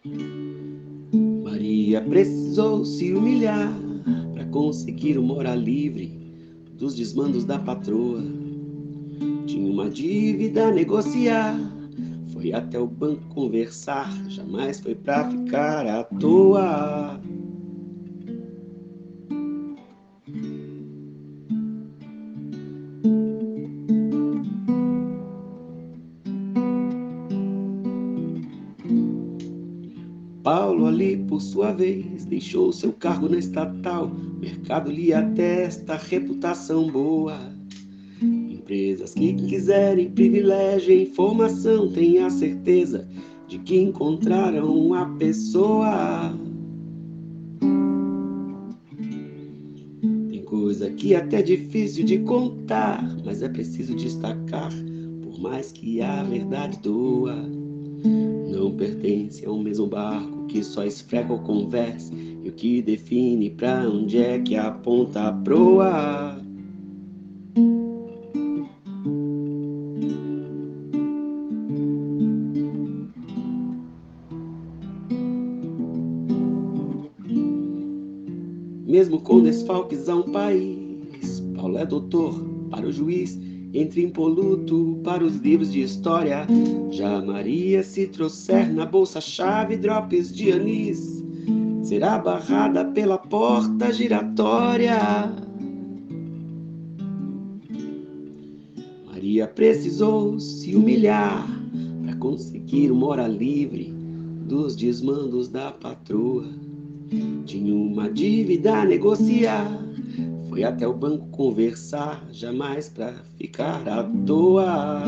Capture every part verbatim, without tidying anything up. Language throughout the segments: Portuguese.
Maria precisou se humilhar para conseguir o morar livre dos desmandos da patroa. Tinha uma dívida a negociar, foi até o banco conversar, jamais foi pra ficar à toa. Paulo ali, por sua vez, deixou seu cargo na estatal. Mercado lhe atesta reputação boa. Empresas que quiserem privilégio e informação, tenha certeza de que encontraram a pessoa. Tem coisa que é até difícil de contar, mas é preciso destacar, por mais que a verdade doa. Não pertence ao mesmo barco que só esfrega ou conversa, e o que define pra onde é que aponta a proa. Mesmo com desfalques a um país, Paulo é doutor para o juiz, entre impoluto para os livros de história. Já Maria, se trouxer na bolsa chave drops de anis, será barrada pela porta giratória. Maria precisou se humilhar para conseguir o morar livre dos desmandos da patroa. Tinha uma dívida a negociar, foi até o banco conversar, jamais pra ficar à toa.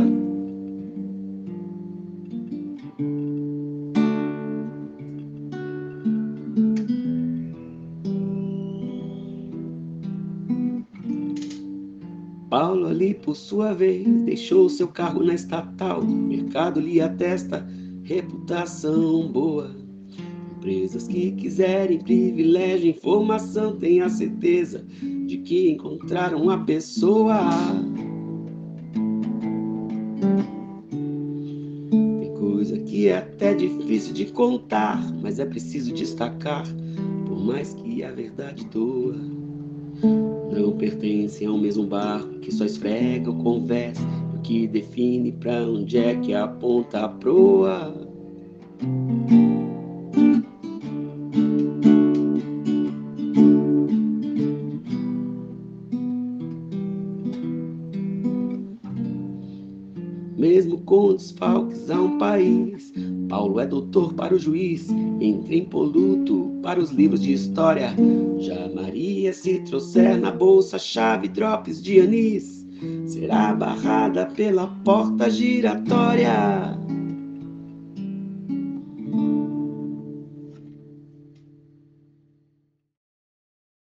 Paulo ali, por sua vez, deixou seu cargo na estatal. O mercado lhe atesta reputação boa. Empresas que quiserem privilégio, informação, tenha certeza de que encontraram a pessoa. Tem coisa que é até difícil de contar, mas é preciso destacar, por mais que a verdade doa. Não pertencem ao mesmo barco que só esfrega ou conversa, o que define pra onde é que aponta a proa. Mesmo com desfalques a um país, Paulo é doutor para o juiz, entre impoluto para os livros de história. Já Maria, se trouxer na bolsa chave drops de anis, será barrada pela porta giratória.